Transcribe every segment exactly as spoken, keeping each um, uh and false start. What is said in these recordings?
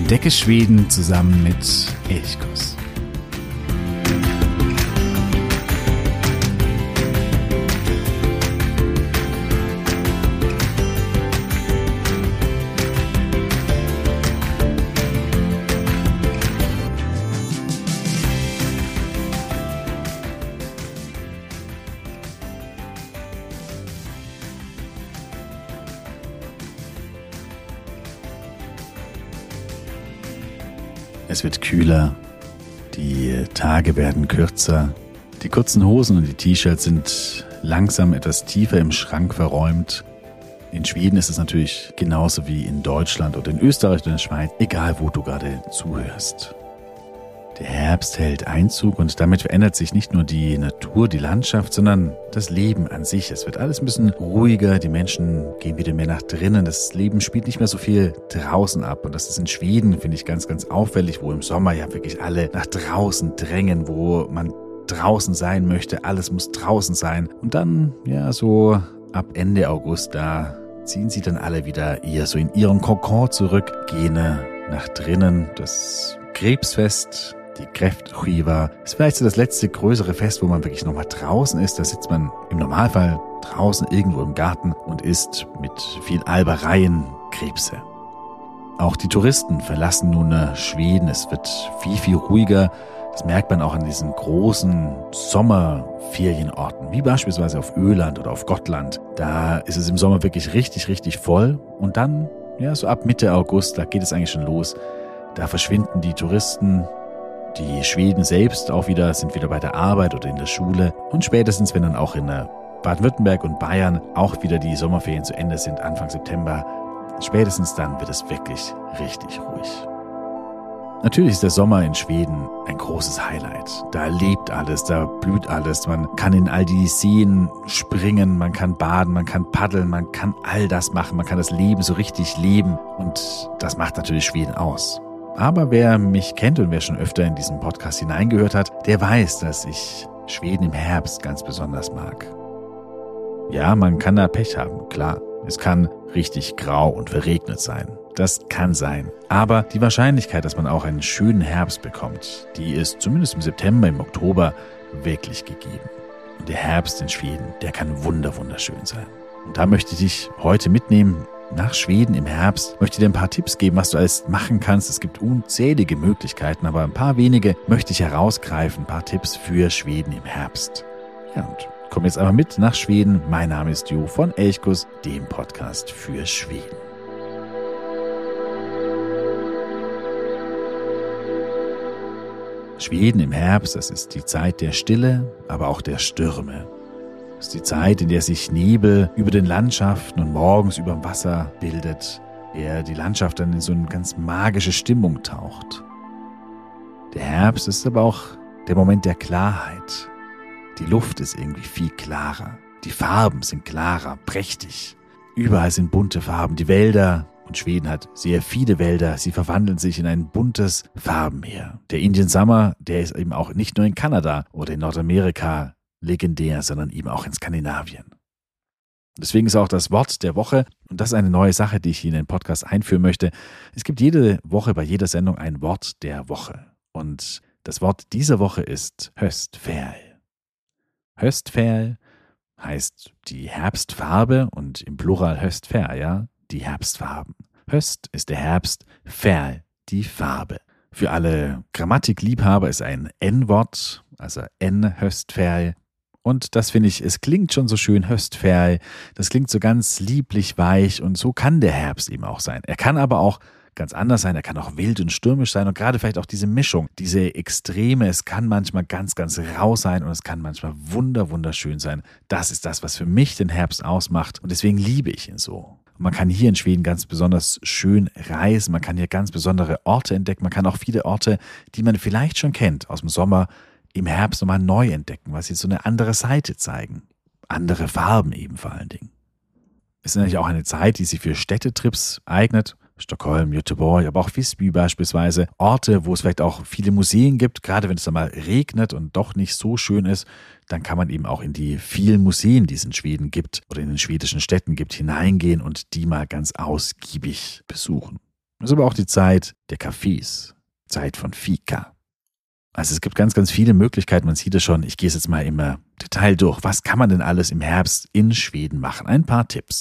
Entdecke Schweden zusammen mit Elchkuss. Es wird kühler, die Tage werden kürzer, die kurzen Hosen und die T-Shirts sind langsam etwas tiefer im Schrank verräumt. In Schweden ist es natürlich genauso wie in Deutschland oder in Österreich oder in der Schweiz, egal wo du gerade zuhörst. Der Herbst hält Einzug und damit verändert sich nicht nur die Natur, die Landschaft, sondern das Leben an sich. Es wird alles ein bisschen ruhiger, die Menschen gehen wieder mehr nach drinnen, das Leben spielt nicht mehr so viel draußen ab. Und das ist in Schweden, finde ich, ganz, ganz auffällig, wo im Sommer ja wirklich alle nach draußen drängen, wo man draußen sein möchte, alles muss draußen sein. Und dann, ja, so ab Ende August, da ziehen sie dann alle wieder eher so in ihren Kokon zurück, gehen nach drinnen. Das Krebsfest, die Kräftskiva ist vielleicht so das letzte größere Fest, wo man wirklich nochmal draußen ist. Da sitzt man im Normalfall draußen irgendwo im Garten und isst mit viel Albereien Krebse. Auch die Touristen verlassen nun Schweden. Es wird viel, viel ruhiger. Das merkt man auch an diesen großen Sommerferienorten, wie beispielsweise auf Öland oder auf Gotland. Da ist es im Sommer wirklich richtig, richtig voll. Und dann, ja, so ab Mitte August, da geht es eigentlich schon los. Da verschwinden die Touristen. Die Schweden selbst auch wieder sind wieder bei der Arbeit oder in der Schule. Und spätestens, wenn dann auch in Baden-Württemberg und Bayern auch wieder die Sommerferien zu Ende sind, Anfang September, spätestens dann wird es wirklich richtig ruhig. Natürlich ist der Sommer in Schweden ein großes Highlight. Da lebt alles, da blüht alles. Man kann in all die Seen springen, man kann baden, man kann paddeln, man kann all das machen. Man kann das Leben so richtig leben. Und das macht natürlich Schweden aus. Aber wer mich kennt und wer schon öfter in diesen Podcast hineingehört hat, der weiß, dass ich Schweden im Herbst ganz besonders mag. Ja, man kann da Pech haben, klar. Es kann richtig grau und verregnet sein. Das kann sein. Aber die Wahrscheinlichkeit, dass man auch einen schönen Herbst bekommt, die ist zumindest im September, im Oktober wirklich gegeben. Und der Herbst in Schweden, der kann wunder, wunderschön sein. Und da möchte ich dich heute mitnehmen nach Schweden im Herbst. Möchte dir ein paar Tipps geben, was du alles machen kannst. Es gibt unzählige Möglichkeiten, aber ein paar wenige möchte ich herausgreifen. Ein paar Tipps für Schweden im Herbst. Ja, und komm jetzt einmal mit nach Schweden. Mein Name ist Jo von Elchkuss, dem Podcast für Schweden. Schweden im Herbst, das ist die Zeit der Stille, aber auch der Stürme. Das ist die Zeit, in der sich Nebel über den Landschaften und morgens über dem Wasser bildet, der die Landschaft dann in so eine ganz magische Stimmung taucht. Der Herbst ist aber auch der Moment der Klarheit. Die Luft ist irgendwie viel klarer. Die Farben sind klarer, prächtig. Überall sind bunte Farben. Die Wälder, und Schweden hat sehr viele Wälder, sie verwandeln sich in ein buntes Farbenmeer. Der Indian Summer, der ist eben auch nicht nur in Kanada oder in Nordamerika legendär, sondern eben auch in Skandinavien. Deswegen ist auch das Wort der Woche, und das ist eine neue Sache, die ich hier in den Podcast einführen möchte. Es gibt jede Woche bei jeder Sendung ein Wort der Woche. Und das Wort dieser Woche ist höstfärl. Höstfärl heißt die Herbstfarbe und im Plural höstfärl, ja, die Herbstfarben. Höst ist der Herbst, färl die Farbe. Für alle Grammatikliebhaber ist ein N-Wort, also N höstfärl. Und das finde ich, es klingt schon so schön höstfärl. Das klingt so ganz lieblich weich und so kann der Herbst eben auch sein. Er kann aber auch ganz anders sein, er kann auch wild und stürmisch sein und gerade vielleicht auch diese Mischung, diese Extreme, es kann manchmal ganz, ganz rau sein und es kann manchmal wunder, wunderschön sein. Das ist das, was für mich den Herbst ausmacht und deswegen liebe ich ihn so. Und man kann hier in Schweden ganz besonders schön reisen, man kann hier ganz besondere Orte entdecken, man kann auch viele Orte, die man vielleicht schon kennt aus dem Sommer, im Herbst nochmal neu entdecken, weil sie so eine andere Seite zeigen. Andere Farben eben vor allen Dingen. Es ist natürlich auch eine Zeit, die sich für Städtetrips eignet. Stockholm, Göteborg, aber auch Visby beispielsweise. Orte, wo es vielleicht auch viele Museen gibt. Gerade wenn es dann mal regnet und doch nicht so schön ist, dann kann man eben auch in die vielen Museen, die es in Schweden gibt oder in den schwedischen Städten gibt, hineingehen und die mal ganz ausgiebig besuchen. Das ist aber auch die Zeit der Cafés, Zeit von Fika. Also es gibt ganz, ganz viele Möglichkeiten. Man sieht es schon. Ich gehe es jetzt mal im äh, Detail durch. Was kann man denn alles im Herbst in Schweden machen? Ein paar Tipps.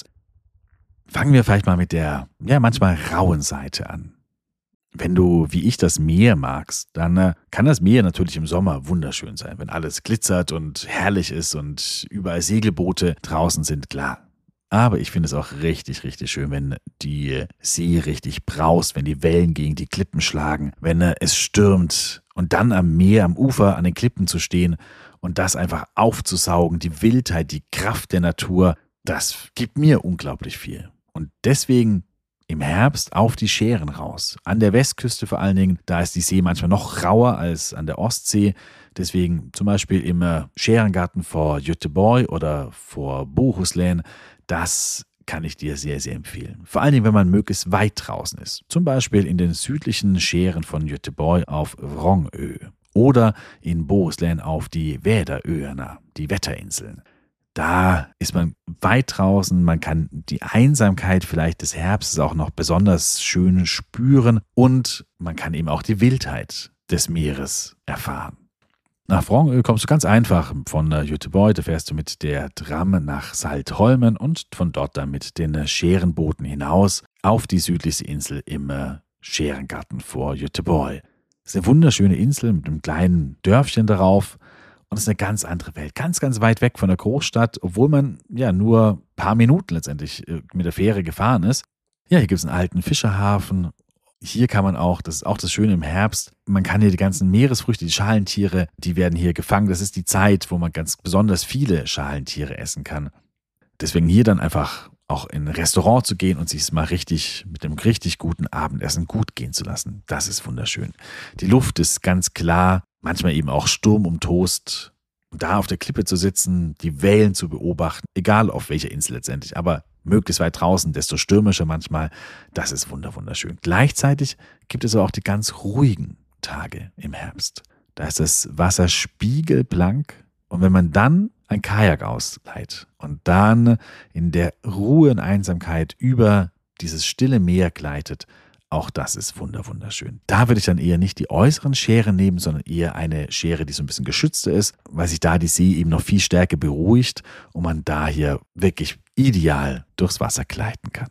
Fangen wir vielleicht mal mit der, ja, manchmal rauen Seite an. Wenn du, wie ich, das Meer magst, dann äh, kann das Meer natürlich im Sommer wunderschön sein, wenn alles glitzert und herrlich ist und überall Segelboote draußen sind, klar. Aber ich finde es auch richtig, richtig schön, wenn die See richtig braust, wenn die Wellen gegen die Klippen schlagen, wenn äh, es stürmt und dann am Meer, am Ufer, an den Klippen zu stehen und das einfach aufzusaugen, die Wildheit, die Kraft der Natur, das gibt mir unglaublich viel. Und deswegen im Herbst auf die Schären raus. An der Westküste vor allen Dingen, da ist die See manchmal noch rauer als an der Ostsee. Deswegen zum Beispiel im Schärengarten vor Göteborg oder vor Bohuslän, das kann ich dir sehr, sehr empfehlen. Vor allen Dingen, wenn man möglichst weit draußen ist. Zum Beispiel in den südlichen Schären von Göteborg auf Vrångö oder in Bohuslän auf die Väderöarna, die Wetterinseln. Da ist man weit draußen, man kann die Einsamkeit vielleicht des Herbstes auch noch besonders schön spüren und man kann eben auch die Wildheit des Meeres erfahren. Nach Vrångö kommst du ganz einfach von Göteborg, da fährst du mit der Tram nach Saltholmen und von dort dann mit den Schärenbooten hinaus auf die südlichste Insel im Schärengarten vor Göteborg. Das ist eine wunderschöne Insel mit einem kleinen Dörfchen darauf. Und es ist eine ganz andere Welt, ganz, ganz weit weg von der Großstadt, obwohl man ja nur ein paar Minuten letztendlich mit der Fähre gefahren ist. Ja, hier gibt es einen alten Fischerhafen. Hier kann man auch, das ist auch das Schöne im Herbst, man kann hier die ganzen Meeresfrüchte, die Schalentiere, die werden hier gefangen. Das ist die Zeit, wo man ganz besonders viele Schalentiere essen kann. Deswegen hier dann einfach auch in ein Restaurant zu gehen und sich es mal richtig mit einem richtig guten Abendessen gut gehen zu lassen. Das ist wunderschön. Die Luft ist ganz klar, manchmal eben auch sturmumtost. Da auf der Klippe zu sitzen, die Wellen zu beobachten, egal auf welcher Insel letztendlich, aber möglichst weit draußen, desto stürmischer manchmal, das ist wunderschön. Gleichzeitig gibt es aber auch die ganz ruhigen Tage im Herbst. Da ist das Wasser spiegelblank und wenn man dann ein Kajak ausleiht und dann in der Ruhe und Einsamkeit über dieses stille Meer gleitet, auch das ist wunderschön. Da würde ich dann eher nicht die äußeren Schären nehmen, sondern eher eine Schere, die so ein bisschen geschützter ist, weil sich da die See eben noch viel stärker beruhigt und man da hier wirklich ideal durchs Wasser gleiten kann.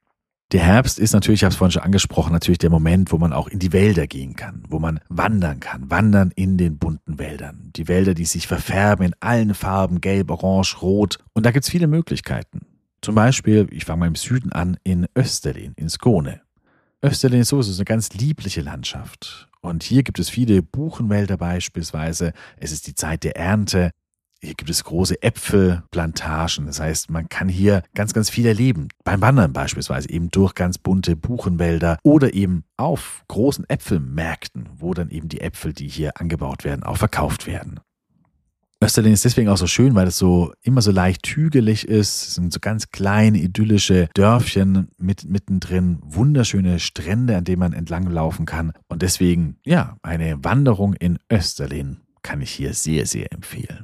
Der Herbst ist natürlich, ich habe es vorhin schon angesprochen, natürlich der Moment, wo man auch in die Wälder gehen kann, wo man wandern kann, wandern in den bunten Wäldern. Die Wälder, die sich verfärben in allen Farben, gelb, orange, rot. Und da gibt es viele Möglichkeiten. Zum Beispiel, ich fange mal im Süden an, in Österlen, in Skåne. Österlen ist so, es ist eine ganz liebliche Landschaft. Und hier gibt es viele Buchenwälder beispielsweise. Es ist die Zeit der Ernte. Hier gibt es große Äpfelplantagen. Das heißt, man kann hier ganz, ganz viel erleben. Beim Wandern beispielsweise eben durch ganz bunte Buchenwälder oder eben auf großen Äpfelmärkten, wo dann eben die Äpfel, die hier angebaut werden, auch verkauft werden. Österlen ist deswegen auch so schön, weil es so immer so leicht hügelig ist. Es sind so ganz kleine, idyllische Dörfchen mit, mittendrin, wunderschöne Strände, an denen man entlanglaufen kann. Und deswegen, ja, eine Wanderung in Österlen kann ich hier sehr, sehr empfehlen.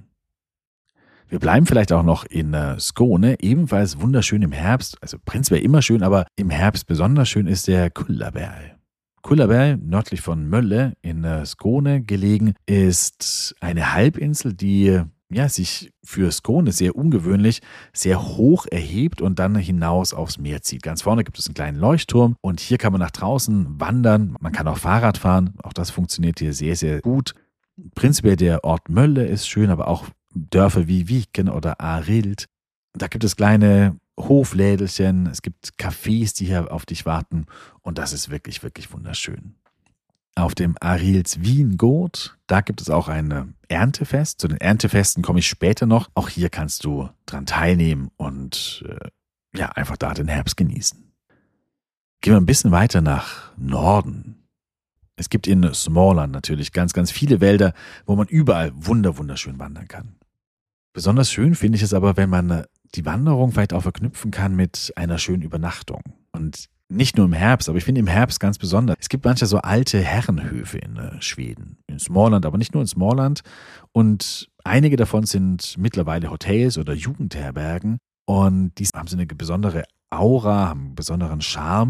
Wir bleiben vielleicht auch noch in äh, Skåne, ebenfalls wunderschön im Herbst, also prinzipiell immer schön, aber im Herbst besonders schön ist der Kullaberg. Kullaberg, nördlich von Mölle in äh, Skåne gelegen, ist eine Halbinsel, die ja, sich für Skåne sehr ungewöhnlich sehr hoch erhebt und dann hinaus aufs Meer zieht. Ganz vorne gibt es einen kleinen Leuchtturm und hier kann man nach draußen wandern, man kann auch Fahrrad fahren, auch das funktioniert hier sehr, sehr gut. Prinzipiell der Ort Mölle ist schön, aber auch Dörfer wie Viken oder Arild. Da gibt es kleine Hoflädelchen, es gibt Cafés, die hier auf dich warten und das ist wirklich, wirklich wunderschön. Auf dem Arilds Vingård, da gibt es auch ein Erntefest. Zu den Erntefesten komme ich später noch. Auch hier kannst du dran teilnehmen und äh, ja, einfach da den Herbst genießen. Gehen wir ein bisschen weiter nach Norden. Es gibt in Småland natürlich ganz, ganz viele Wälder, wo man überall wunder, wunderschön wandern kann. Besonders schön finde ich es aber, wenn man die Wanderung vielleicht auch verknüpfen kann mit einer schönen Übernachtung. Und nicht nur im Herbst, aber ich finde im Herbst ganz besonders. Es gibt manche so alte Herrenhöfe in äh, Schweden, in Småland, aber nicht nur in Småland. Und einige davon sind mittlerweile Hotels oder Jugendherbergen. Und die haben so eine besondere Aura, haben einen besonderen Charme.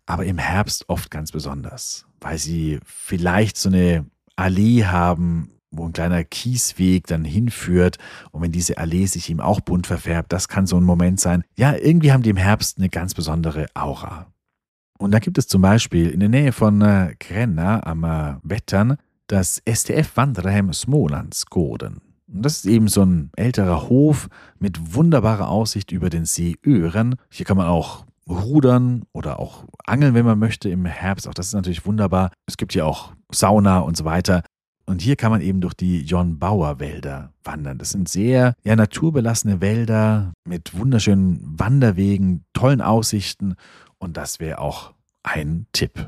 aber im Herbst oft ganz besonders, weil sie vielleicht so eine Allee haben, wo ein kleiner Kiesweg dann hinführt. Und wenn diese Allee sich eben auch bunt verfärbt, das kann so ein Moment sein. Ja, irgendwie haben die im Herbst eine ganz besondere Aura. Und da gibt es zum Beispiel in der Nähe von äh, Gränna am äh, Vättern das S T F Vandrarhem Smålandsgården. Und das ist eben so ein älterer Hof mit wunderbarer Aussicht über den See Ören. Hier kann man auch rudern oder auch angeln, wenn man möchte im Herbst. Auch das ist natürlich wunderbar. Es gibt hier auch Sauna und so weiter. Und hier kann man eben durch die John Bauer Wälder wandern. Das sind sehr ja, naturbelassene Wälder mit wunderschönen Wanderwegen, tollen Aussichten. Und das wäre auch ein Tipp.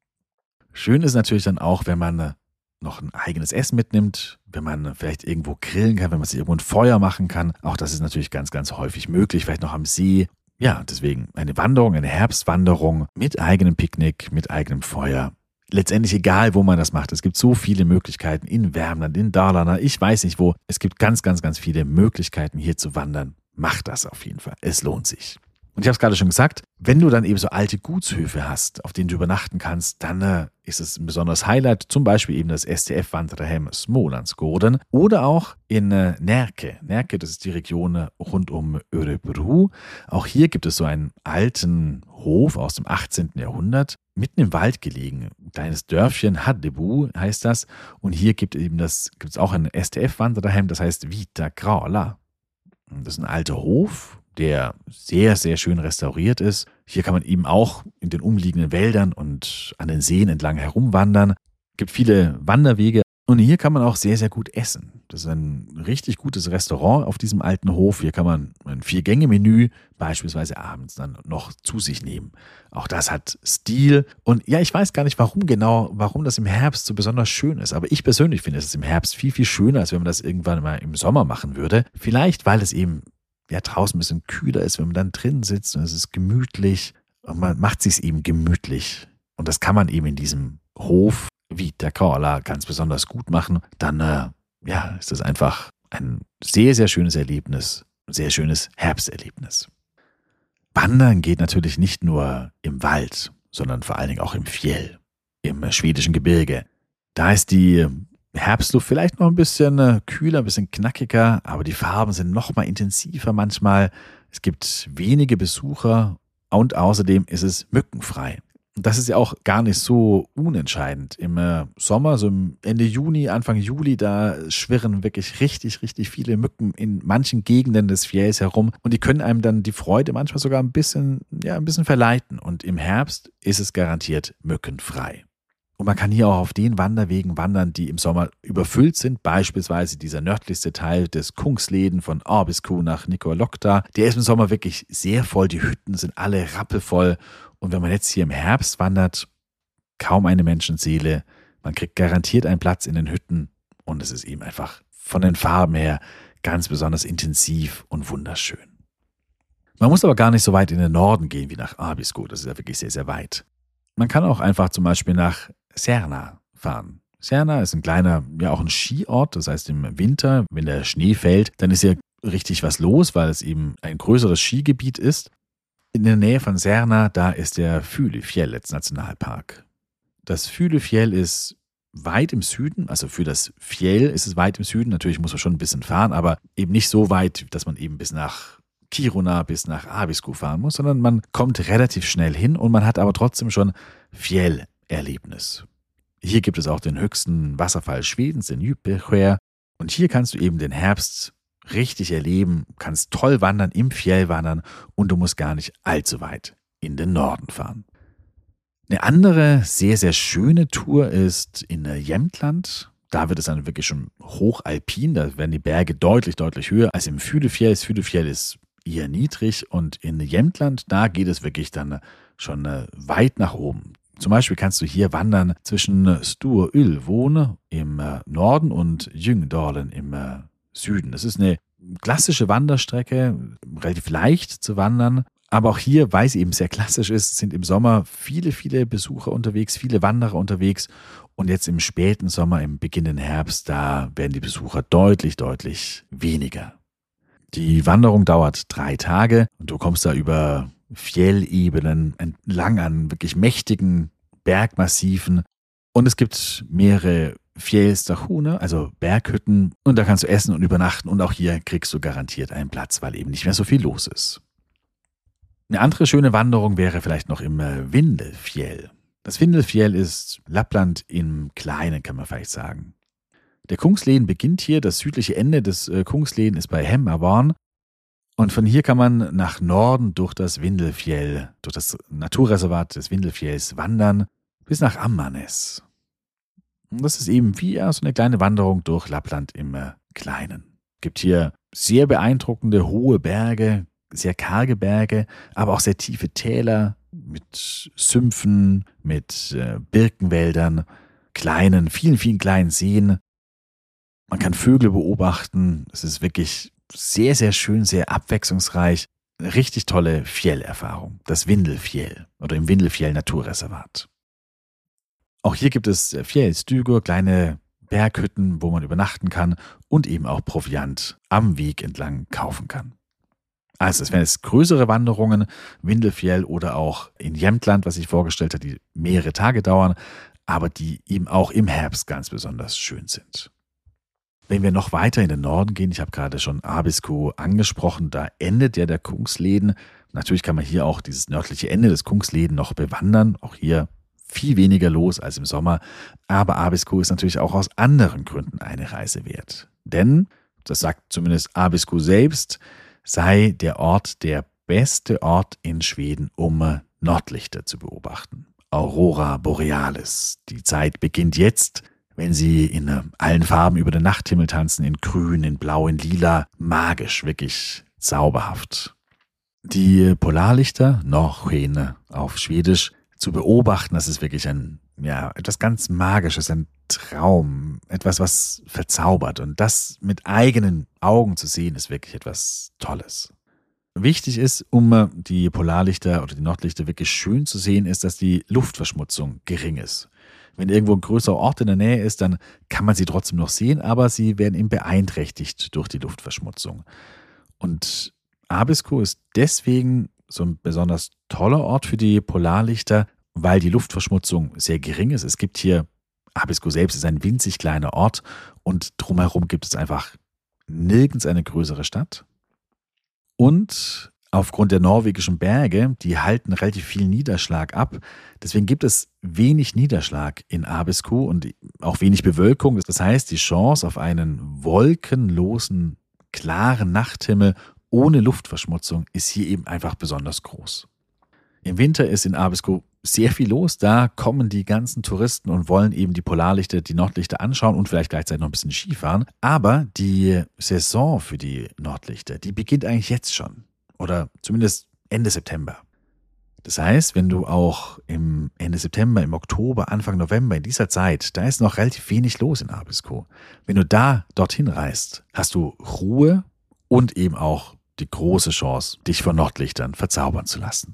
Schön ist natürlich dann auch, wenn man noch ein eigenes Essen mitnimmt, wenn man vielleicht irgendwo grillen kann, wenn man sich irgendwo ein Feuer machen kann. Auch das ist natürlich ganz, ganz häufig möglich, vielleicht noch am See. Ja, deswegen eine Wanderung, eine Herbstwanderung mit eigenem Picknick, mit eigenem Feuer. Letztendlich egal, wo man das macht. Es gibt so viele Möglichkeiten in Värmland, in Dalarna, ich weiß nicht wo. Es gibt ganz, ganz, ganz viele Möglichkeiten hier zu wandern. Macht das auf jeden Fall. Es lohnt sich. Und ich habe es gerade schon gesagt, wenn du dann eben so alte Gutshöfe hast, auf denen du übernachten kannst, dann äh, ist es ein besonderes Highlight, zum Beispiel eben das S T F Vandrarhem Smålandsgården oder auch in äh, Närke. Närke, das ist die Region äh, rund um Örebro. Auch hier gibt es so einen alten Hof aus dem achtzehnten Jahrhundert, mitten im Wald gelegen. Ein kleines Dörfchen, Haddebu heißt das. Und hier gibt es eben das, gibt es auch ein S T F Vandrarhem, das heißt Vita Krala. Das ist ein alter Hof, der sehr, sehr schön restauriert ist. Hier kann man eben auch in den umliegenden Wäldern und an den Seen entlang herumwandern. Es gibt viele Wanderwege und hier kann man auch sehr, sehr gut essen. Das ist ein richtig gutes Restaurant auf diesem alten Hof. Hier kann man ein Vier-Gänge-Menü beispielsweise abends dann noch zu sich nehmen. Auch das hat Stil. Und ja, ich weiß gar nicht, warum genau, warum das im Herbst so besonders schön ist. Aber ich persönlich finde es im Herbst viel, viel schöner, als wenn man das irgendwann mal im Sommer machen würde. Vielleicht, weil es eben ja draußen ein bisschen kühler ist, wenn man dann drin sitzt und es ist gemütlich und man macht es sich eben gemütlich. Und das kann man eben in diesem Hof Vita Krala ganz besonders gut machen. Dann äh, ja, ist das einfach ein sehr, sehr schönes Erlebnis, ein sehr schönes Herbsterlebnis. Wandern geht natürlich nicht nur im Wald, sondern vor allen Dingen auch im Fjell, im schwedischen Gebirge. Da ist die Herbstluft vielleicht noch ein bisschen kühler, ein bisschen knackiger, aber die Farben sind noch mal intensiver manchmal. Es gibt wenige Besucher und außerdem ist es mückenfrei. Und das ist ja auch gar nicht so unentscheidend. Im Sommer, so Ende Juni, Anfang Juli, da schwirren wirklich richtig, richtig viele Mücken in manchen Gegenden des Fjells herum und die können einem dann die Freude manchmal sogar ein bisschen, ja, ein bisschen verleiten. Und im Herbst ist es garantiert mückenfrei. Und man kann hier auch auf den Wanderwegen wandern, die im Sommer überfüllt sind. Beispielsweise dieser nördlichste Teil des Kungsleden von Abisko nach Nikolokta. Der ist im Sommer wirklich sehr voll. Die Hütten sind alle rappelvoll. Und wenn man jetzt hier im Herbst wandert, kaum eine Menschenseele. Man kriegt garantiert einen Platz in den Hütten. Und es ist eben einfach von den Farben her ganz besonders intensiv und wunderschön. Man muss aber gar nicht so weit in den Norden gehen wie nach Abisko. Das ist ja wirklich sehr, sehr weit. Man kann auch einfach zum Beispiel nach Särna fahren. Särna ist ein kleiner, ja auch ein Skiort, das heißt im Winter, wenn der Schnee fällt, dann ist ja richtig was los, weil es eben ein größeres Skigebiet ist. In der Nähe von Särna, da ist der Fylefjellets-Nationalpark. Das Fylefjell ist weit im Süden, also für das Fjell ist es weit im Süden, natürlich muss man schon ein bisschen fahren, aber eben nicht so weit, dass man eben bis nach Kiruna, bis nach Abisko fahren muss, sondern man kommt relativ schnell hin und man hat aber trotzdem schon Fjellerlebnis. Hier gibt es auch den höchsten Wasserfall Schwedens, den Djupeskär. Und hier kannst du eben den Herbst richtig erleben, kannst toll wandern, im Fjell wandern und du musst gar nicht allzu weit in den Norden fahren. Eine andere sehr, sehr schöne Tour ist in Jämtland. Da wird es dann wirklich schon hochalpin, da werden die Berge deutlich, deutlich höher als im Fylefjell. Das Fylefjell ist eher niedrig und in Jämtland, da geht es wirklich dann schon weit nach oben. Zum Beispiel kannst du hier wandern zwischen Stor-Ylvån im Norden und Ljungdalen im Süden. Das ist eine klassische Wanderstrecke, relativ leicht zu wandern. Aber auch hier, weil sie eben sehr klassisch ist, sind im Sommer viele, viele Besucher unterwegs, viele Wanderer unterwegs. Und jetzt im späten Sommer, im beginnenden Herbst, da werden die Besucher deutlich, deutlich weniger. Die Wanderung dauert drei Tage und du kommst da über Fjellebenen entlang an wirklich mächtigen Bergmassiven. Und es gibt mehrere Fjellstachune, also Berghütten. Und da kannst du essen und übernachten. Und auch hier kriegst du garantiert einen Platz, weil eben nicht mehr so viel los ist. Eine andere schöne Wanderung wäre vielleicht noch im Vindelfjell. Das Vindelfjell ist Lappland im Kleinen, kann man vielleicht sagen. Der Kungsleden beginnt hier, das südliche Ende des Kungsleden ist bei Hemavan. Und von hier kann man nach Norden durch das Vindelfjell, durch das Naturreservat des Vindelfjells wandern, bis nach Ammarnäs. Und das ist eben wie so eine kleine Wanderung durch Lappland im Kleinen. Es gibt hier sehr beeindruckende hohe Berge, sehr karge Berge, aber auch sehr tiefe Täler mit Sümpfen, mit äh, Birkenwäldern, kleinen, vielen, vielen kleinen Seen. Man kann Vögel beobachten. Es ist wirklich sehr, sehr schön, sehr abwechslungsreich. Eine richtig tolle Fjellerfahrung. Das Vindelfjell oder im Vindelfjell Naturreservat. Auch hier gibt es Fjellstugor, kleine Berghütten, wo man übernachten kann und eben auch Proviant am Weg entlang kaufen kann. Also es wären jetzt größere Wanderungen, Vindelfjell oder auch in Jämtland, was ich vorgestellt habe, die mehrere Tage dauern, aber die eben auch im Herbst ganz besonders schön sind. Wenn wir noch weiter in den Norden gehen, ich habe gerade schon Abisko angesprochen, da endet ja der Kungsleden. Natürlich kann man hier auch dieses nördliche Ende des Kungsleden noch bewandern, auch hier viel weniger los als im Sommer, aber Abisko ist natürlich auch aus anderen Gründen eine Reise wert. Denn, das sagt zumindest Abisko selbst, sei der Ort der beste Ort in Schweden, um Nordlichter zu beobachten. Aurora Borealis. Die Zeit beginnt jetzt, wenn sie in allen Farben über den Nachthimmel tanzen, in grün, in blau, in lila, magisch, wirklich zauberhaft. Die Polarlichter, Norrsken auf Schwedisch, zu beobachten, das ist wirklich ein, ja, etwas ganz Magisches, ein Traum, etwas, was verzaubert. Und das mit eigenen Augen zu sehen, ist wirklich etwas Tolles. Wichtig ist, um die Polarlichter oder die Nordlichter wirklich schön zu sehen, ist, dass die Luftverschmutzung gering ist. Wenn irgendwo ein größerer Ort in der Nähe ist, dann kann man sie trotzdem noch sehen, aber sie werden eben beeinträchtigt durch die Luftverschmutzung. Und Abisko ist deswegen so ein besonders toller Ort für die Polarlichter, weil die Luftverschmutzung sehr gering ist. Es gibt hier, Abisko selbst ist ein winzig kleiner Ort und drumherum gibt es einfach nirgends eine größere Stadt. Und aufgrund der norwegischen Berge, die halten relativ viel Niederschlag ab. Deswegen gibt es wenig Niederschlag in Abisko und auch wenig Bewölkung. Das heißt, die Chance auf einen wolkenlosen, klaren Nachthimmel ohne Luftverschmutzung ist hier eben einfach besonders groß. Im Winter ist in Abisko sehr viel los. Da kommen die ganzen Touristen und wollen eben die Polarlichter, die Nordlichter anschauen und vielleicht gleichzeitig noch ein bisschen Skifahren. Aber die Saison für die Nordlichter, die beginnt eigentlich jetzt schon. Oder zumindest Ende September. Das heißt, wenn du auch im Ende September, im Oktober, Anfang November, in dieser Zeit, da ist noch relativ wenig los in Abisko. Wenn du da dorthin reist, hast du Ruhe und eben auch die große Chance, dich von Nordlichtern verzaubern zu lassen.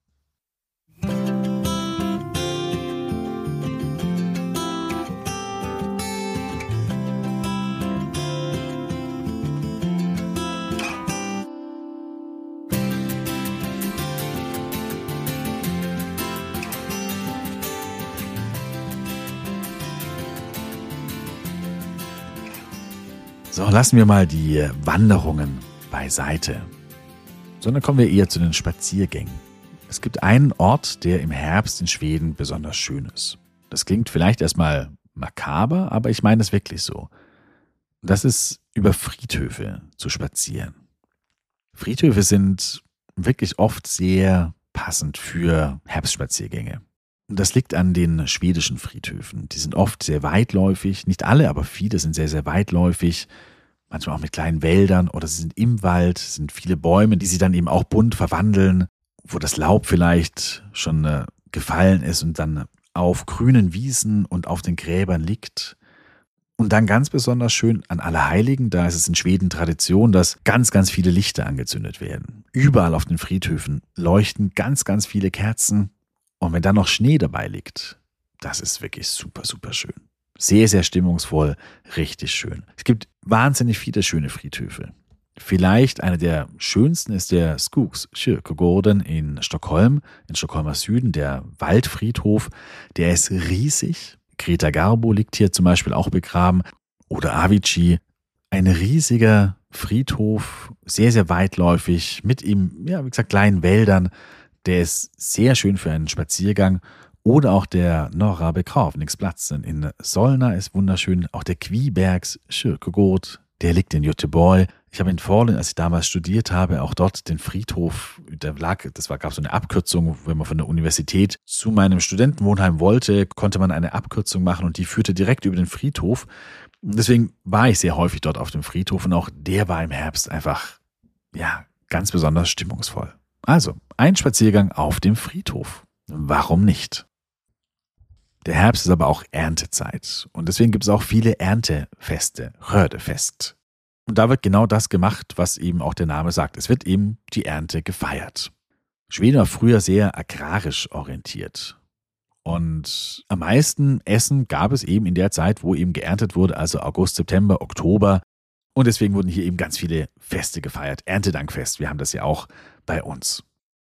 So, lassen wir mal die Wanderungen beiseite, sondern kommen wir eher zu den Spaziergängen. Es gibt einen Ort, der im Herbst in Schweden besonders schön ist. Das klingt vielleicht erstmal makaber, aber ich meine es wirklich so. Das ist, über Friedhöfe zu spazieren. Friedhöfe sind wirklich oft sehr passend für Herbstspaziergänge. Und das liegt an den schwedischen Friedhöfen. Die sind oft sehr weitläufig, nicht alle, aber viele sind sehr, sehr weitläufig. Manchmal auch mit kleinen Wäldern oder sie sind im Wald, es sind viele Bäume, die sie dann eben auch bunt verwandeln, wo das Laub vielleicht schon äh, gefallen ist und dann auf grünen Wiesen und auf den Gräbern liegt. Und dann ganz besonders schön an Allerheiligen, da ist es in Schweden Tradition, dass ganz, ganz viele Lichter angezündet werden. Überall auf den Friedhöfen leuchten ganz, ganz viele Kerzen. Und wenn dann noch Schnee dabei liegt, das ist wirklich super, super schön. Sehr, sehr stimmungsvoll, richtig schön. Es gibt wahnsinnig viele schöne Friedhöfe. Vielleicht einer der schönsten ist der Skogskyrkogården in Stockholm, in Stockholmer Süden, der Waldfriedhof. Der ist riesig. Greta Garbo liegt hier zum Beispiel auch begraben. Oder Avicii. Ein riesiger Friedhof, sehr, sehr weitläufig, mit ihm, ja, wie gesagt, kleinen Wäldern. Der ist sehr schön für einen Spaziergang. Oder auch der Norra Begravningsplatsen in Solna ist wunderschön. Auch der Kvibergs Kyrkogård, der liegt in Göteborg. Ich habe in Falun, als ich damals studiert habe, auch dort den Friedhof, da lag, das war, gab so eine Abkürzung, wenn man von der Universität zu meinem Studentenwohnheim wollte, konnte man eine Abkürzung machen und die führte direkt über den Friedhof. Deswegen war ich sehr häufig dort auf dem Friedhof und auch der war im Herbst einfach, ja, ganz besonders stimmungsvoll. Also, ein Spaziergang auf dem Friedhof. Warum nicht? Der Herbst ist aber auch Erntezeit und deswegen gibt es auch viele Erntefeste, Rödefest. Und da wird genau das gemacht, was eben auch der Name sagt. Es wird eben die Ernte gefeiert. Schweden war früher sehr agrarisch orientiert. Und am meisten Essen gab es eben in der Zeit, wo eben geerntet wurde, also August, September, Oktober. Und deswegen wurden hier eben ganz viele Feste gefeiert. Erntedankfest, wir haben das ja auch bei uns.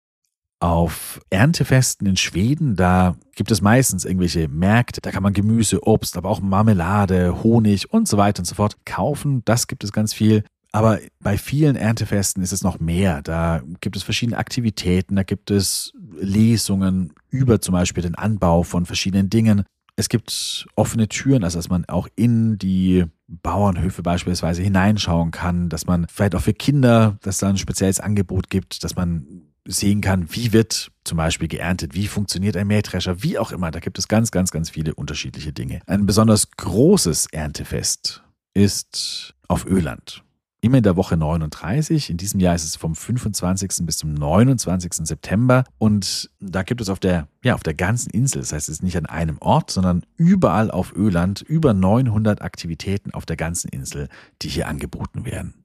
Auf Erntefesten in Schweden, da gibt es meistens irgendwelche Märkte, da kann man Gemüse, Obst, aber auch Marmelade, Honig und so weiter und so fort kaufen. Das gibt es ganz viel. Aber bei vielen Erntefesten ist es noch mehr. Da gibt es verschiedene Aktivitäten, da gibt es Lesungen über zum Beispiel den Anbau von verschiedenen Dingen. Es gibt offene Türen, also dass man auch in die Bauernhöfe beispielsweise hineinschauen kann, dass man vielleicht auch für Kinder, dass da ein spezielles Angebot gibt, dass man sehen kann, wie wird zum Beispiel geerntet, wie funktioniert ein Mähdrescher, wie auch immer. Da gibt es ganz, ganz, ganz viele unterschiedliche Dinge. Ein besonders großes Erntefest ist auf Öland. Immer in der Woche neununddreißig. In diesem Jahr ist es vom fünfundzwanzigsten bis zum neunundzwanzigsten September. Und da gibt es auf der, ja, auf der ganzen Insel, das heißt, es ist nicht an einem Ort, sondern überall auf Öland über neunhundert Aktivitäten auf der ganzen Insel, die hier angeboten werden.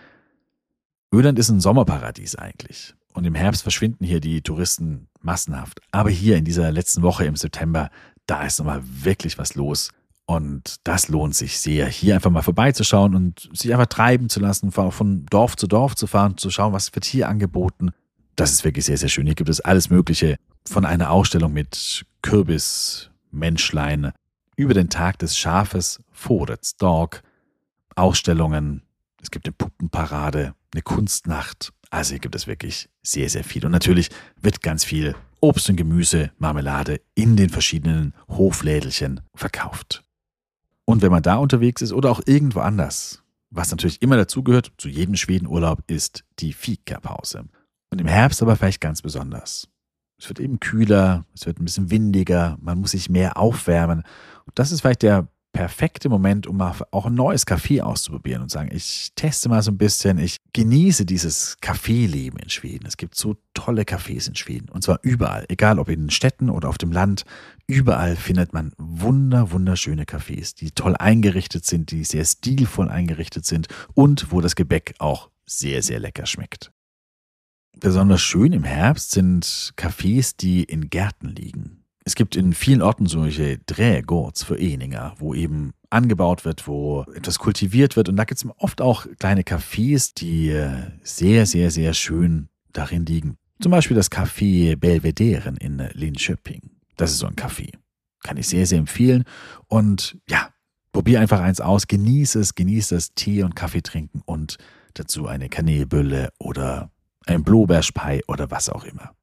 Öland ist ein Sommerparadies eigentlich. Und im Herbst verschwinden hier die Touristen massenhaft. Aber hier in dieser letzten Woche im September, da ist nochmal wirklich was los. Und das lohnt sich sehr, hier einfach mal vorbeizuschauen und sich einfach treiben zu lassen, von Dorf zu Dorf zu fahren, zu schauen, was wird hier angeboten. Das ist wirklich sehr, sehr schön. Hier gibt es alles Mögliche. Von einer Ausstellung mit Kürbis, Menschlein, über den Tag des Schafes, Fårets Dag, Ausstellungen. Es gibt eine Puppenparade, eine Kunstnacht. Also hier gibt es wirklich sehr, sehr viel. Und natürlich wird ganz viel Obst und Gemüse, Marmelade in den verschiedenen Hoflädelchen verkauft. Und wenn man da unterwegs ist oder auch irgendwo anders, was natürlich immer dazugehört, zu jedem Schwedenurlaub, ist die Fikapause. Und im Herbst aber vielleicht ganz besonders. Es wird eben kühler, es wird ein bisschen windiger, man muss sich mehr aufwärmen. Und das ist vielleicht der perfekte Moment, um mal auch ein neues Café auszuprobieren und sagen, ich teste mal so ein bisschen, ich genieße dieses Kaffeeleben in Schweden. Es gibt so tolle Cafés in Schweden und zwar überall, egal ob in den Städten oder auf dem Land, überall findet man wunder, wunderschöne Cafés, die toll eingerichtet sind, die sehr stilvoll eingerichtet sind und wo das Gebäck auch sehr, sehr lecker schmeckt. Besonders schön im Herbst sind Cafés, die in Gärten liegen. Es gibt in vielen Orten solche Trädgårdsföreningar, wo eben angebaut wird, wo etwas kultiviert wird. Und da gibt es oft auch kleine Cafés, die sehr, sehr, sehr schön darin liegen. Zum Beispiel das Café Belvederen in Linköping. Das ist so ein Café. Kann ich sehr, sehr empfehlen. Und ja, probier einfach eins aus. Genieße es, genieße es, Tee und Kaffee trinken und dazu eine Kanelbülle oder ein Blåbärspie oder was auch immer.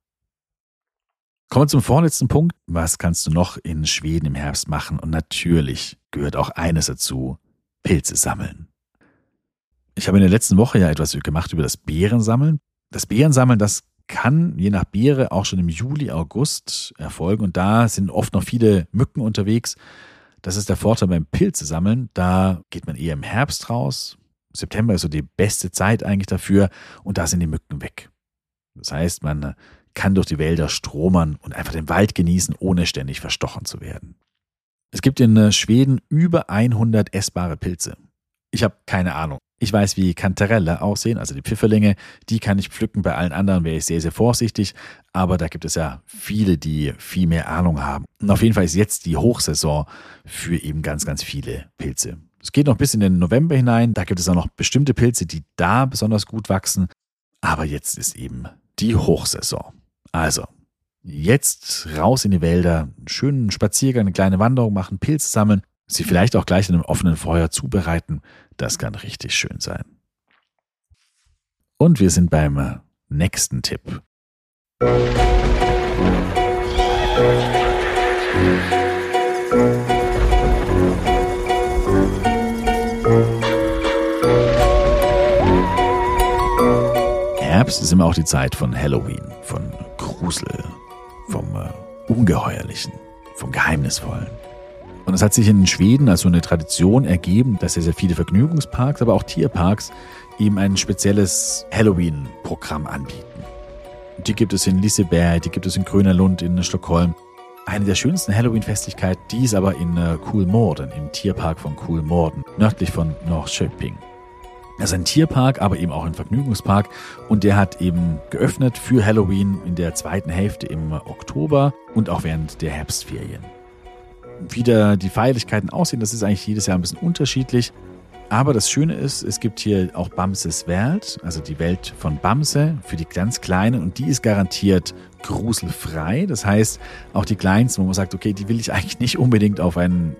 Kommen wir zum vorletzten Punkt. Was kannst du noch in Schweden im Herbst machen? Und natürlich gehört auch eines dazu, Pilze sammeln. Ich habe in der letzten Woche ja etwas gemacht über das Beerensammeln. Das Beerensammeln, das kann je nach Beere auch schon im Juli, August erfolgen. Und da sind oft noch viele Mücken unterwegs. Das ist der Vorteil beim Pilzesammeln. Da geht man eher im Herbst raus. September ist so die beste Zeit eigentlich dafür. Und da sind die Mücken weg. Das heißt, man kann durch die Wälder stromern und einfach den Wald genießen, ohne ständig verstochen zu werden. Es gibt in Schweden über hundert essbare Pilze. Ich habe keine Ahnung. Ich weiß, wie Kantarelle aussehen, also die Pfifferlinge. Die kann ich pflücken. Bei allen anderen wäre ich sehr, sehr vorsichtig. Aber da gibt es ja viele, die viel mehr Ahnung haben. Und auf jeden Fall ist jetzt die Hochsaison für eben ganz, ganz viele Pilze. Es geht noch bis in den November hinein. Da gibt es auch noch bestimmte Pilze, die da besonders gut wachsen. Aber jetzt ist eben die Hochsaison. Also, jetzt raus in die Wälder, einen schönen Spaziergang, eine kleine Wanderung machen, Pilze sammeln, sie vielleicht auch gleich in einem offenen Feuer zubereiten. Das kann richtig schön sein. Und wir sind beim nächsten Tipp. Herbst ist immer auch die Zeit von Halloween, von Grusel, vom äh, Ungeheuerlichen, vom Geheimnisvollen. Und es hat sich in Schweden als so eine Tradition ergeben, dass sehr, sehr viele Vergnügungsparks, aber auch Tierparks eben ein spezielles Halloween-Programm anbieten. Die gibt es in Liseberg, die gibt es in Grönalund, in Stockholm. Eine der schönsten Halloween-Festlichkeiten, die ist aber in äh, Kolmården, im Tierpark von Kolmården, nördlich von Norrköping. Das ist ein Tierpark, aber eben auch ein Vergnügungspark und der hat eben geöffnet für Halloween in der zweiten Hälfte im Oktober und auch während der Herbstferien. Wie da die Feierlichkeiten aussehen, das ist eigentlich jedes Jahr ein bisschen unterschiedlich. Aber das Schöne ist, es gibt hier auch Bamses Welt, also die Welt von Bamse für die ganz Kleinen und die ist garantiert gruselfrei. Das heißt, auch die Kleinsten, wo man sagt, okay, die will ich eigentlich nicht unbedingt auf einen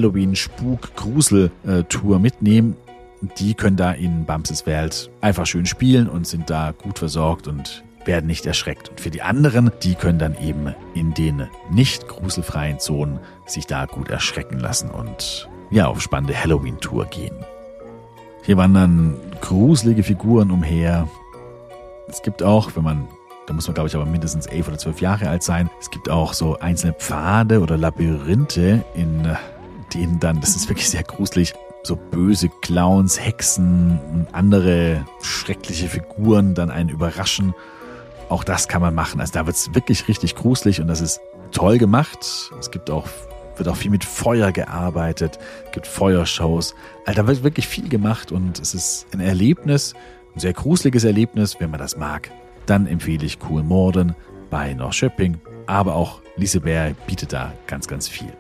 Halloween-Spuk-Grusel-Tour mitnehmen. Die können da in Bamses Welt einfach schön spielen und sind da gut versorgt und werden nicht erschreckt. Und für die anderen, die können dann eben in den nicht gruselfreien Zonen sich da gut erschrecken lassen und ja, auf spannende Halloween-Tour gehen. Hier wandern gruselige Figuren umher. Es gibt auch, wenn man, da muss man glaube ich aber mindestens elf oder zwölf Jahre alt sein, es gibt auch so einzelne Pfade oder Labyrinthe, in denen dann, das ist wirklich sehr gruselig, so böse Clowns, Hexen und andere schreckliche Figuren dann einen überraschen. Auch das kann man machen. Also da wird es wirklich richtig gruselig und das ist toll gemacht. Es gibt auch, wird auch viel mit Feuer gearbeitet, gibt Feuershows. Also da wird wirklich viel gemacht und es ist ein Erlebnis, ein sehr gruseliges Erlebnis, wenn man das mag. Dann empfehle ich Kolmården bei Norrköping, aber auch Liseberg bietet da ganz, ganz viel.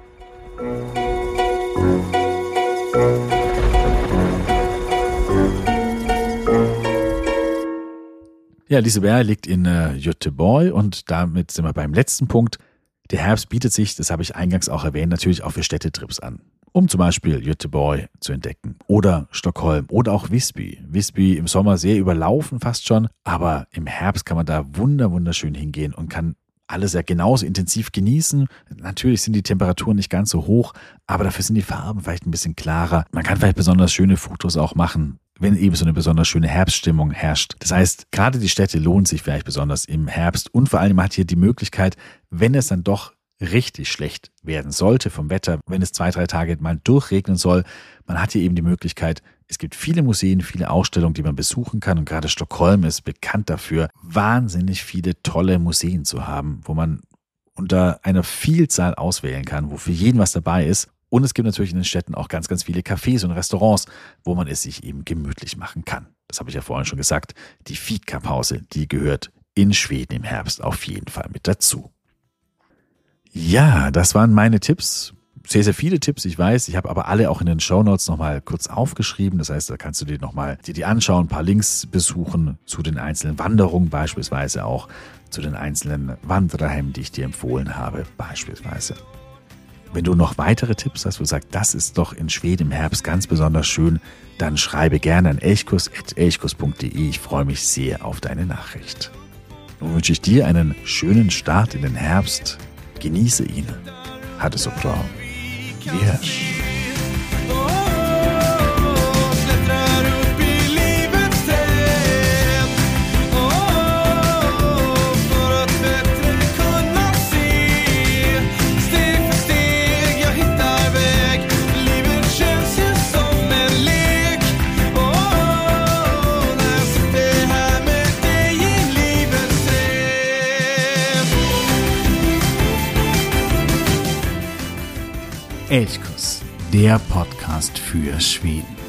Ja, Liseberg liegt in äh, Göteborg und damit sind wir beim letzten Punkt. Der Herbst bietet sich, das habe ich eingangs auch erwähnt, natürlich auch für Städtetrips an. Um zum Beispiel Göteborg zu entdecken oder Stockholm oder auch Visby. Visby im Sommer sehr überlaufen fast schon, aber im Herbst kann man da wunder, wunderschön hingehen und kann alles ja genauso intensiv genießen. Natürlich sind die Temperaturen nicht ganz so hoch, aber dafür sind die Farben vielleicht ein bisschen klarer. Man kann vielleicht besonders schöne Fotos auch machen, wenn eben so eine besonders schöne Herbststimmung herrscht. Das heißt, gerade die Städte lohnen sich vielleicht besonders im Herbst und vor allem man hat hier die Möglichkeit, wenn es dann doch richtig schlecht werden sollte vom Wetter, wenn es zwei, drei Tage mal durchregnen soll, man hat hier eben die Möglichkeit, es gibt viele Museen, viele Ausstellungen, die man besuchen kann und gerade Stockholm ist bekannt dafür, wahnsinnig viele tolle Museen zu haben, wo man unter einer Vielzahl auswählen kann, wo für jeden was dabei ist. Und es gibt natürlich in den Städten auch ganz, ganz viele Cafés und Restaurants, wo man es sich eben gemütlich machen kann. Das habe ich ja vorhin schon gesagt. Die Fika-Pause, die gehört in Schweden im Herbst auf jeden Fall mit dazu. Ja, das waren meine Tipps. Sehr, sehr viele Tipps, ich weiß. Ich habe aber alle auch in den Shownotes nochmal kurz aufgeschrieben. Das heißt, da kannst du dir nochmal dir die anschauen, ein paar Links besuchen zu den einzelnen Wanderungen, beispielsweise auch zu den einzelnen Wanderheimen, die ich dir empfohlen habe, beispielsweise. Wenn du noch weitere Tipps hast, wo du sagst, das ist doch in Schweden im Herbst ganz besonders schön, dann schreibe gerne an elchkuss at elchkuss punkt de. Ich freue mich sehr auf deine Nachricht. Nun wünsche ich dir einen schönen Start in den Herbst. Genieße ihn. Ha det så bra. Vi hörs. Elchkuss, der Podcast für Schweden.